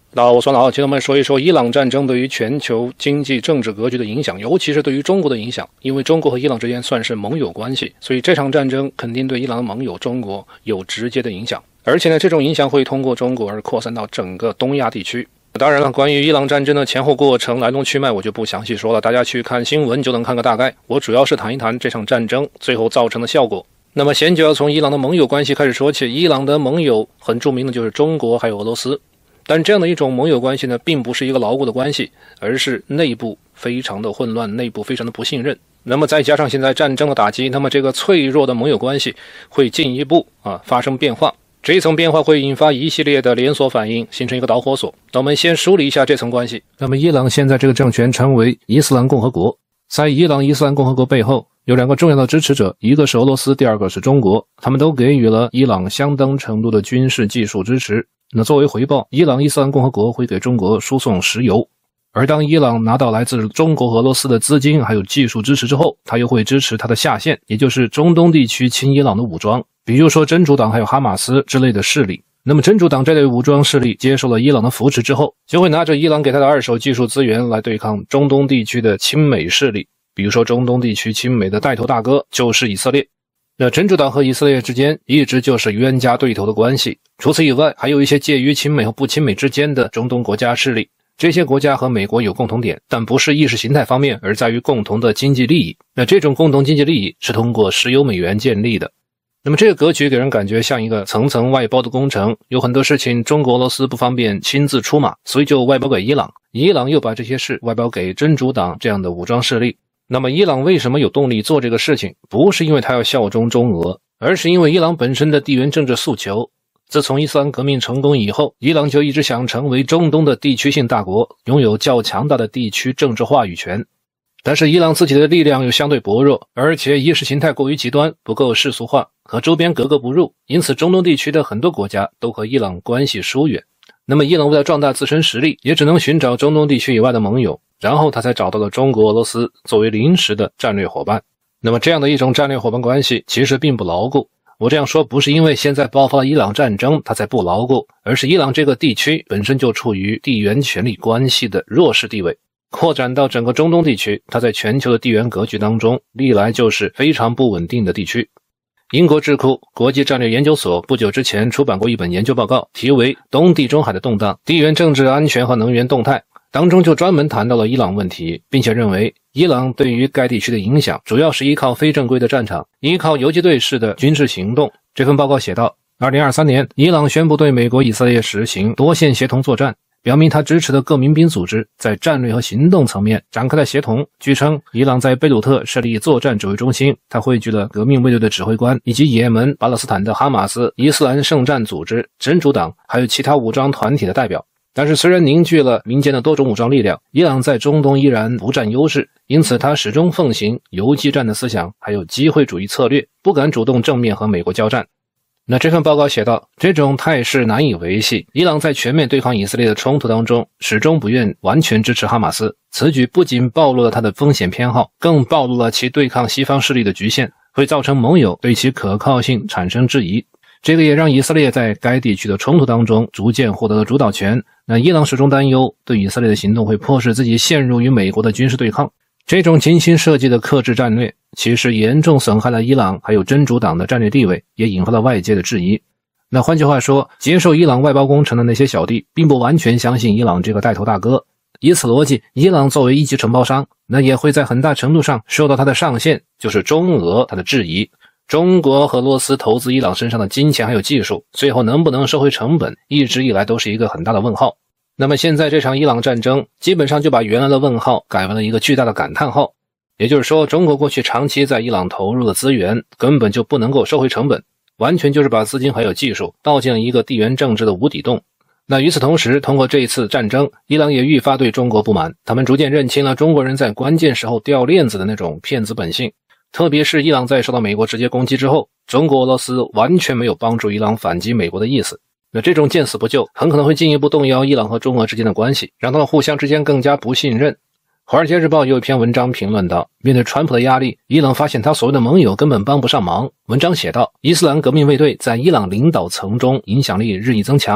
那我说了，今天我们说一说伊朗战争对于全球经济政治格局的影响，尤其是对于中国的影响。因为中国和伊朗之间算是盟友关系，所以这场战争肯定对伊朗的盟友中国有直接的影响。而且呢，这种影响会通过中国而扩散到整个东亚地区。当然了，关于伊朗战争的前后过程、来龙去脉，我就不详细说了，大家去看新闻就能看个大概。我主要是谈一谈这场战争最后造成的效果。那么先就要从伊朗的盟友关系开始说起。伊朗的盟友很著名的就是中国还有俄罗斯，但这样的一种盟友关系呢，并不是一个牢固的关系，而是内部非常的混乱，内部非常的不信任。那么再加上现在战争的打击，那么这个脆弱的盟友关系会进一步发生变化。这一层变化会引发一系列的连锁反应，形成一个导火索。那我们先梳理一下这层关系。那么伊朗现在这个政权称为伊斯兰共和国，在伊朗伊斯兰共和国背后有两个重要的支持者，一个是俄罗斯，第二个是中国。他们都给予了伊朗相当程度的军事技术支持。那作为回报，伊朗伊斯兰共和国会给中国输送石油。而当伊朗拿到来自中国和俄罗斯的资金还有技术支持之后，他又会支持他的下线，也就是中东地区亲伊朗的武装，比如说真主党还有哈马斯之类的势力。那么真主党这类武装势力接受了伊朗的扶持之后，就会拿着伊朗给他的二手技术资源来对抗中东地区的亲美势力。比如说中东地区亲美的带头大哥就是以色列。那真主党和以色列之间一直就是冤家对头的关系。除此以外，还有一些介于亲美和不亲美之间的中东国家势力。这些国家和美国有共同点，但不是意识形态方面，而在于共同的经济利益。那这种共同经济利益是通过石油美元建立的。那么这个格局给人感觉像一个层层外包的工程，有很多事情中国俄罗斯不方便亲自出马，所以就外包给伊朗，伊朗又把这些事外包给真主党这样的武装势力。那么伊朗为什么有动力做这个事情？不是因为他要效忠中俄，而是因为伊朗本身的地缘政治诉求。自从伊斯兰革命成功以后，伊朗就一直想成为中东的地区性大国，拥有较强大的地区政治话语权。但是伊朗自己的力量又相对薄弱，而且意识形态过于极端，不够世俗化，和周边格格不入，因此中东地区的很多国家都和伊朗关系疏远。那么伊朗为了壮大自身实力，也只能寻找中东地区以外的盟友，然后他才找到了中国、俄罗斯作为临时的战略伙伴。那么这样的一种战略伙伴关系其实并不牢固。我这样说不是因为现在爆发了伊朗战争它才不牢固，而是伊朗这个地区本身就处于地缘权力关系的弱势地位，扩展到整个中东地区，它在全球的地缘格局当中历来就是非常不稳定的地区。英国智库国际战略研究所不久之前出版过一本研究报告，题为《东地中海的动荡：地缘政治安全和能源动态》，当中就专门谈到了伊朗问题，并且认为伊朗对于该地区的影响主要是依靠非正规的战场，依靠游击队式的军事行动。这份报告写道，2023年伊朗宣布对美国以色列实行多线协同作战，表明他支持的各民兵组织在战略和行动层面展开了协同。据称，伊朗在贝鲁特设立作战指挥中心，他汇聚了革命卫队的指挥官，以及也门、巴勒斯坦的哈马斯、伊斯兰圣战组织、真主党还有其他武装团体的代表。但是虽然凝聚了民间的多种武装力量，伊朗在中东依然不占优势，因此他始终奉行游击战的思想，还有机会主义策略，不敢主动正面和美国交战。那这份报告写道，这种态势难以维系，伊朗在全面对抗以色列的冲突当中始终不愿完全支持哈马斯，此举不仅暴露了他的风险偏好，更暴露了其对抗西方势力的局限，会造成盟友对其可靠性产生质疑。这个也让以色列在该地区的冲突当中逐渐获得了主导权。那伊朗始终担忧对以色列的行动会迫使自己陷入与美国的军事对抗，这种精心设计的克制战略其实严重损害了伊朗还有真主党的战略地位，也引发了外界的质疑。那换句话说，接受伊朗外包工程的那些小弟并不完全相信伊朗这个带头大哥，以此逻辑，伊朗作为一级承包商，那也会在很大程度上受到他的上线，就是中俄他的质疑。中国和俄罗斯投资伊朗身上的金钱还有技术，最后能不能收回成本，一直以来都是一个很大的问号。那么现在这场伊朗战争基本上就把原来的问号改为了一个巨大的感叹号，也就是说，中国过去长期在伊朗投入的资源根本就不能够收回成本，完全就是把资金还有技术倒进了一个地缘政治的无底洞。那与此同时，通过这一次战争，伊朗也愈发对中国不满，他们逐渐认清了中国人在关键时候掉链子的那种骗子本性。特别是伊朗在受到美国直接攻击之后，中国、俄罗斯完全没有帮助伊朗反击美国的意思。那这种见死不救很可能会进一步动摇伊朗和中俄之间的关系，让他们互相之间更加不信任。华尔街日报有一篇文章评论道，面对川普的压力，伊朗发现他所谓的盟友根本帮不上忙。文章写道，伊斯兰革命卫队在伊朗领导层中影响力日益增强，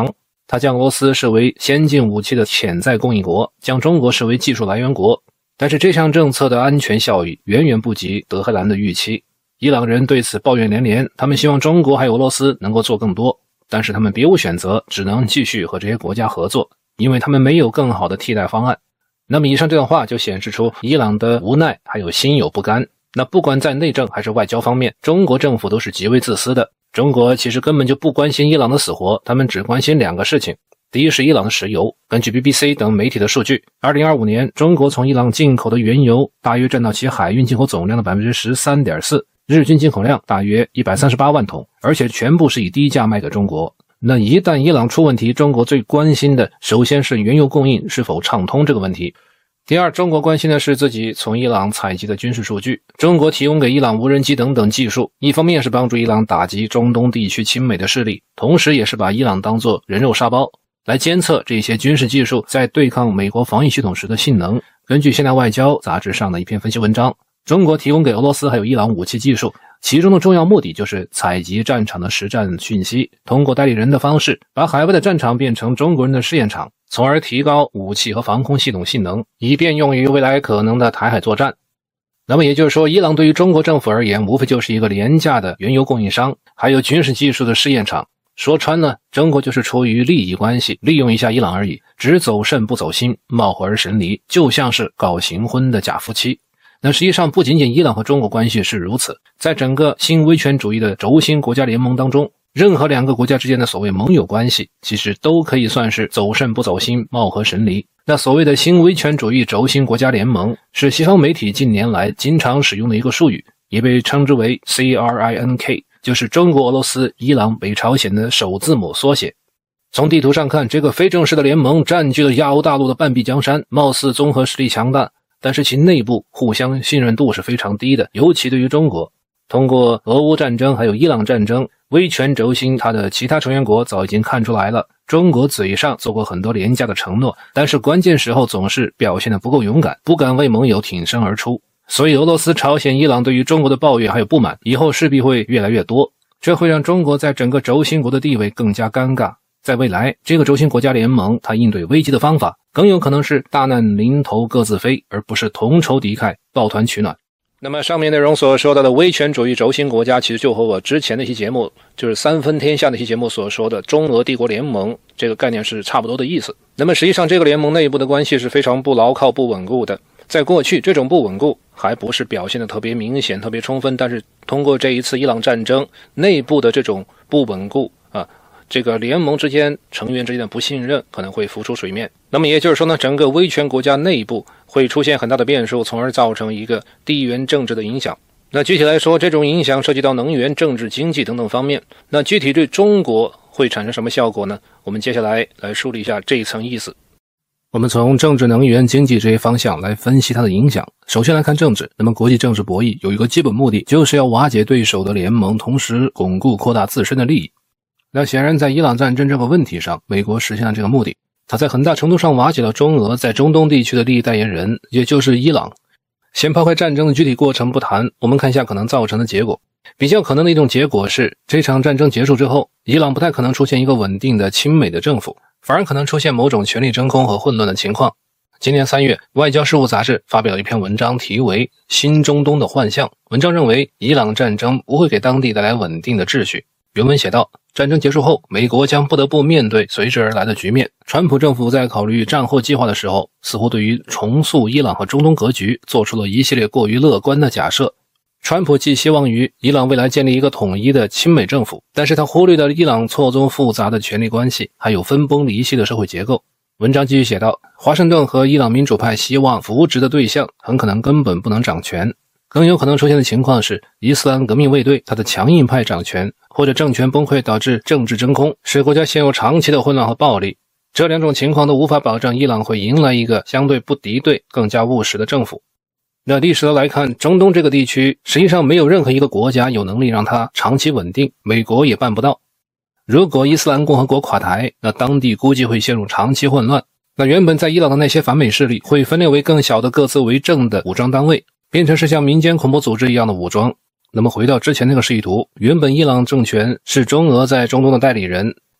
他将俄罗斯视为先进武器的潜在供应国，将中国视为技术来源国。但是这项政策的安全效益远远不及德黑兰的预期。伊朗人对此抱怨连连，他们希望中国还有俄罗斯能够做更多，但是他们别无选择，只能继续和这些国家合作，因为他们没有更好的替代方案。那么以上这段话就显示出伊朗的无奈还有心有不甘。那不管在内政还是外交方面，中国政府都是极为自私的。中国其实根本就不关心伊朗的死活，他们只关心两个事情。第一是伊朗的石油。根据 BBC 等媒体的数据，2025年中国从伊朗进口的原油大约占到其海运进口总量的 13.4%， 日均进口量大约138万桶，而且全部是以低价卖给中国。那一旦伊朗出问题，中国最关心的首先是原油供应是否畅通这个问题。第二，中国关心的是自己从伊朗采集的军事数据。中国提供给伊朗无人机等等技术，一方面是帮助伊朗打击中东地区亲美的势力，同时也是把伊朗当作人肉沙包，来监测这些军事技术在对抗美国防御系统时的性能。根据现代外交杂志上的一篇分析文章，中国提供给俄罗斯还有伊朗武器技术，其中的重要目的就是采集战场的实战讯息，通过代理人的方式把海外的战场变成中国人的试验场，从而提高武器和防空系统性能，以便用于未来可能的台海作战。那么也就是说，伊朗对于中国政府而言，无非就是一个廉价的原油供应商，还有军事技术的试验场。说穿了，中国就是出于利益关系，利用一下伊朗而已，只走肾不走心，貌合而神离，就像是搞行婚的假夫妻。那实际上不仅仅伊朗和中国关系是如此，在整个新威权主义的轴心国家联盟当中，任何两个国家之间的所谓盟友关系，其实都可以算是走肾不走心，貌合神离。那所谓的新威权主义轴心国家联盟，是西方媒体近年来经常使用的一个术语，也被称之为 CRINK， 就是中国、俄罗斯、伊朗、北朝鲜的首字母缩写。从地图上看，这个非正式的联盟占据了亚欧大陆的半壁江山，貌似综合实力强大，但是其内部互相信任度是非常低的，尤其对于中国。通过俄乌战争还有伊朗战争，威权轴心它的其他成员国早已经看出来了，中国嘴上做过很多廉价的承诺，但是关键时候总是表现得不够勇敢，不敢为盟友挺身而出。所以俄罗斯、朝鲜、伊朗对于中国的抱怨还有不满，以后势必会越来越多，这会让中国在整个轴心国的地位更加尴尬。在未来，这个轴心国家联盟它应对危机的方法更有可能是大难临头各自飞，而不是同仇敌忾，抱团取暖。那么上面内容所说到的威权主义轴心国家，其实就和我之前的一期节目，就是三分天下的一期节目所说的中俄帝国联盟这个概念是差不多的意思。那么实际上这个联盟内部的关系是非常不牢靠、不稳固的。在过去，这种不稳固还不是表现得特别明显、特别充分，但是通过这一次伊朗战争，内部的这种不稳固这个联盟之间成员之间的不信任可能会浮出水面。那么也就是说呢，整个威权国家内部会出现很大的变数，从而造成一个地缘政治的影响。那具体来说，这种影响涉及到能源、政治、经济等等方面。那具体对中国会产生什么效果呢？我们接下来梳理一下这一层意思。我们从政治、能源、经济这些方向来分析它的影响。首先来看政治，那么国际政治博弈有一个基本目的，就是要瓦解对手的联盟，同时巩固扩大自身的利益。那显然在伊朗战争这个问题上，美国实现了这个目的，它在很大程度上瓦解了中俄在中东地区的利益代言人，也就是伊朗。先抛开战争的具体过程不谈，我们看一下可能造成的结果。比较可能的一种结果是，这场战争结束之后，伊朗不太可能出现一个稳定的亲美的政府，反而可能出现某种权力真空和混乱的情况。今年3月，外交事务杂志发表了一篇文章，题为《新中东的幻象》。文章认为，伊朗战争不会给当地带来稳定的秩序。原文写道，战争结束后，美国将不得不面对随之而来的局面。川普政府在考虑战后计划的时候，似乎对于重塑伊朗和中东格局做出了一系列过于乐观的假设。川普寄希望于伊朗未来建立一个统一的亲美政府，但是他忽略了伊朗错综复杂的权力关系，还有分崩离析的社会结构。文章继续写道，华盛顿和伊朗民主派希望扶植的对象很可能根本不能掌权。更有可能出现的情况是，伊斯兰革命卫队他的强硬派掌权，或者政权崩溃导致政治真空，使国家陷入长期的混乱和暴力。这两种情况都无法保证伊朗会迎来一个相对不敌对、更加务实的政府。那历史的来看，中东这个地区实际上没有任何一个国家有能力让它长期稳定，美国也办不到。如果伊斯兰共和国垮台，那当地估计会陷入长期混乱。那原本在伊朗的那些反美势力会分裂为更小的各自为政的武装单位，变成是像民间恐怖组织一样的武装。那么回到之前那个示意图，原本伊朗政权是中俄在中东的代理人，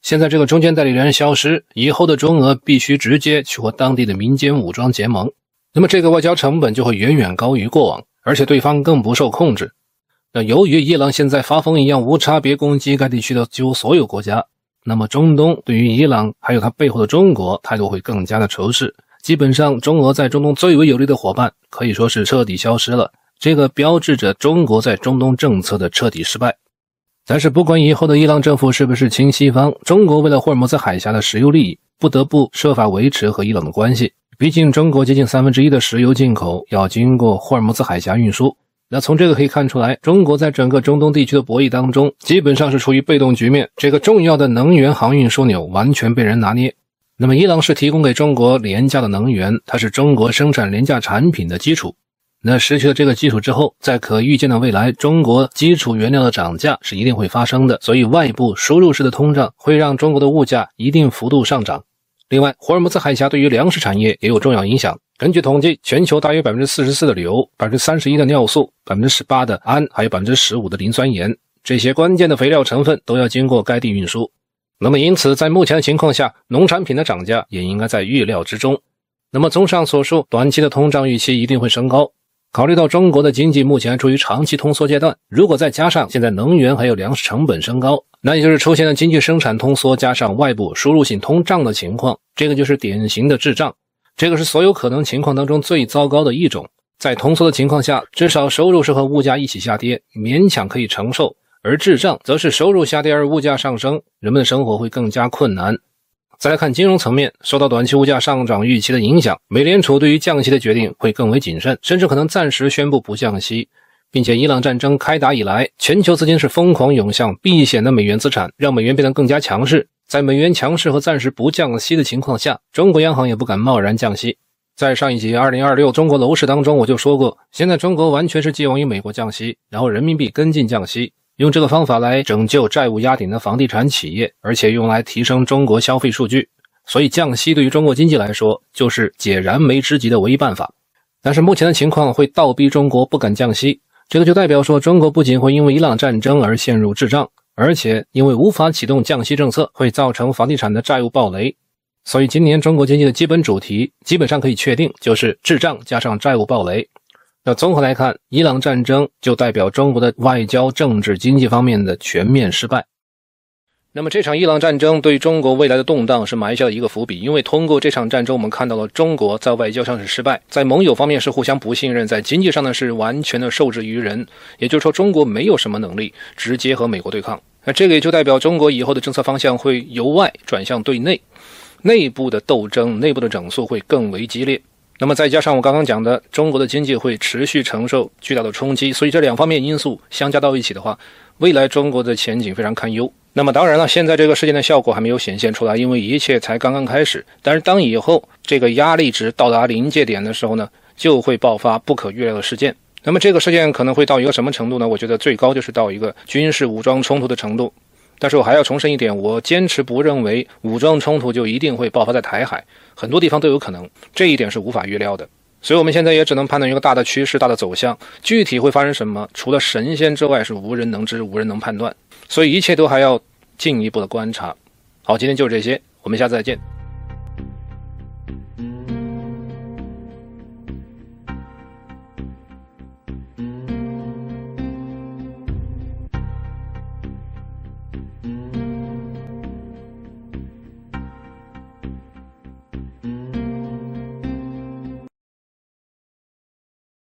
现在这个中间代理人消失，以后的中俄必须直接去和当地的民间武装结盟，那么这个外交成本就会远远高于过往，而且对方更不受控制。那由于伊朗现在发疯一样无差别攻击该地区的几乎所有国家，那么中东对于伊朗还有它背后的中国态度会更加的仇视，基本上中俄在中东最为有力的伙伴可以说是彻底消失了，这个标志着中国在中东政策的彻底失败。但是不管以后的伊朗政府是不是亲西方，中国为了霍尔木兹海峡的石油利益，不得不设法维持和伊朗的关系。毕竟中国接近1/3的石油进口要经过霍尔木兹海峡运输，那从这个可以看出来，中国在整个中东地区的博弈当中基本上是处于被动局面，这个重要的能源航运枢纽完全被人拿捏。那么伊朗是提供给中国廉价的能源，它是中国生产廉价产品的基础。那失去了这个基础之后，在可预见的未来，中国基础原料的涨价是一定会发生的，所以外部输入式的通胀会让中国的物价一定幅度上涨。另外，霍尔木兹海峡对于粮食产业也有重要影响。根据统计，全球大约 44% 的硫， 31% 的尿素， 18% 的氨，还有 15% 的磷酸盐，这些关键的肥料成分都要经过该地运输。那么因此，在目前的情况下，农产品的涨价也应该在预料之中。那么综上所述，短期的通胀预期一定会升高。考虑到中国的经济目前处于长期通缩阶段，如果再加上现在能源还有粮食成本升高，那也就是出现了经济生产通缩加上外部输入性通胀的情况，这个就是典型的滞胀。这个是所有可能情况当中最糟糕的一种。在通缩的情况下，至少收入是和物价一起下跌，勉强可以承受，而滞胀则是收入下跌而物价上升，人们的生活会更加困难。再来看金融层面，受到短期物价上涨预期的影响，美联储对于降息的决定会更为谨慎，甚至可能暂时宣布不降息。并且伊朗战争开打以来，全球资金是疯狂涌向避险的美元资产，让美元变得更加强势。在美元强势和暂时不降息的情况下，中国央行也不敢贸然降息。在上一集2026中国楼市当中我就说过，现在中国完全是寄望于美国降息，然后人民币跟进降息，用这个方法来拯救债务压顶的房地产企业，而且用来提升中国消费数据。所以降息对于中国经济来说就是解燃眉之急的唯一办法。但是目前的情况会倒逼中国不敢降息，这个就代表说中国不仅会因为伊朗战争而陷入滞胀，而且因为无法启动降息政策会造成房地产的债务暴雷。所以今年中国经济的基本主题基本上可以确定就是滞胀加上债务暴雷。那综合来看，伊朗战争就代表中国的外交、政治、经济方面的全面失败。那么这场伊朗战争对中国未来的动荡是埋下了一个伏笔，因为通过这场战争我们看到了中国在外交上是失败，在盟友方面是互相不信任，在经济上呢是完全的受制于人，也就是说中国没有什么能力直接和美国对抗。那这个也就代表中国以后的政策方向会由外转向对内，内部的斗争、内部的整肃会更为激烈。那么再加上我刚刚讲的中国的经济会持续承受巨大的冲击，所以这两方面因素相加到一起的话，未来中国的前景非常堪忧。那么当然了，现在这个事件的效果还没有显现出来，因为一切才刚刚开始。但是当以后这个压力值到达临界点的时候呢，就会爆发不可预料的事件。那么这个事件可能会到一个什么程度呢？我觉得最高就是到一个军事武装冲突的程度。但是我还要重申一点，我坚持不认为武装冲突就一定会爆发在台海，很多地方都有可能，这一点是无法预料的。所以我们现在也只能判断一个大的趋势、大的走向，具体会发生什么，除了神仙之外是无人能知、无人能判断。所以一切都还要进一步的观察。好，今天就是这些，我们下次再见。